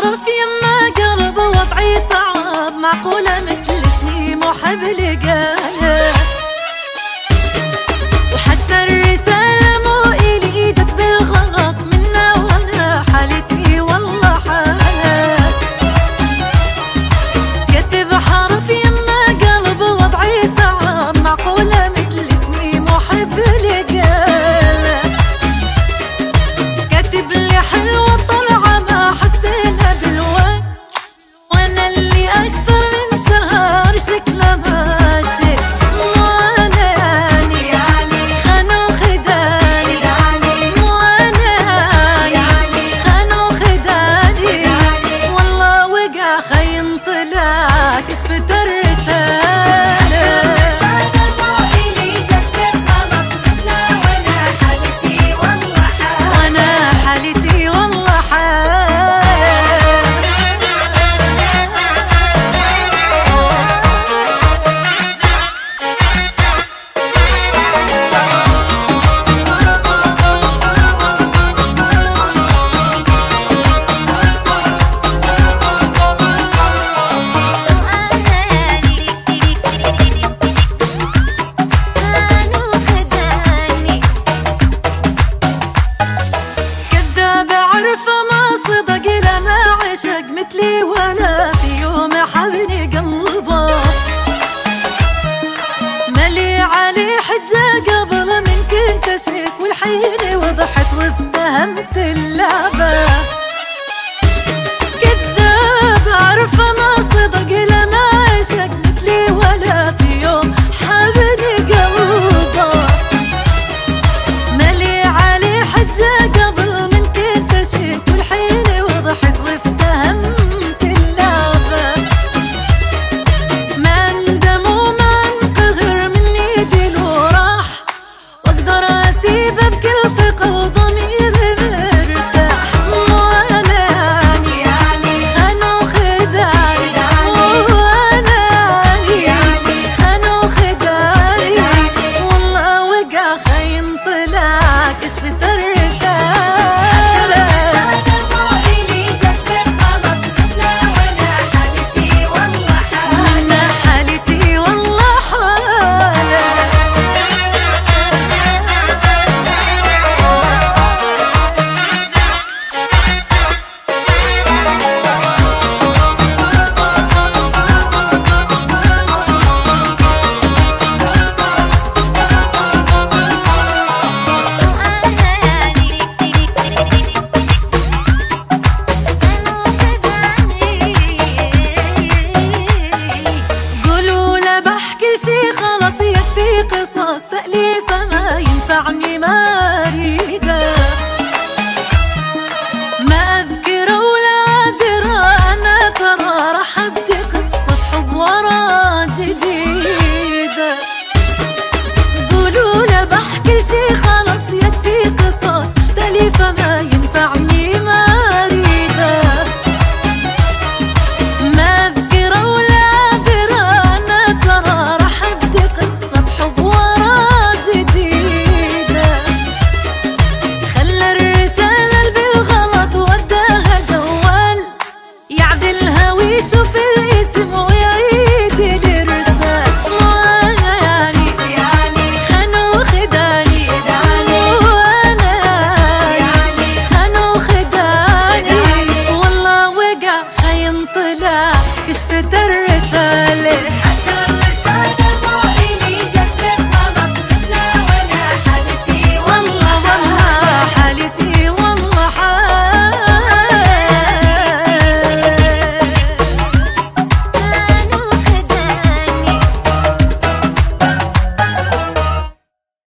عارف يما قلب وضعي صعب، معقولة مثل اسمي محب لقاله، وحتى الرسالة مو إلي جت بالغلط منا، وانا حالتي والله حالة. كتب حرف يما قلب وضعي صعب، معقولة مثل اسمي محب لقاله، كاتب لي حلوة طلعة ما حسينا بالوقت، وانا اللي اكثر من شهر شكله ما شفت، وانا يعني خانوا خداني، مو انا يعني خانوا خداني، والله وقع خيم طلع كشفت مثلي ولا في يوم حبني قلبه، ملي عليه حجة قبل من كنت اشك، والحين وضحت وافتهمت اللعبة، كذاب عارفة ما صدق لما عشق، مثلي ولا في يوم حبني قلبه، ملي عليه حجة قبل من كنت اشك، والحين وضحت وافتهمت قصص تأليفه ما ينفعني ما أريده، ما أذكره ولا أدرى، أنا ترى راح أبدي قصة حب ورا جديدة، قولوا له بحكي شي خلاص يكفي قصص تأليفه ما ينفعني ما أريده، ما أذكره ولا أدرى، أنا ترى راح أبدي قصة حب ورا جديدة، خلى الرسالة بالغلط وداها جوال يعدلها ويشوف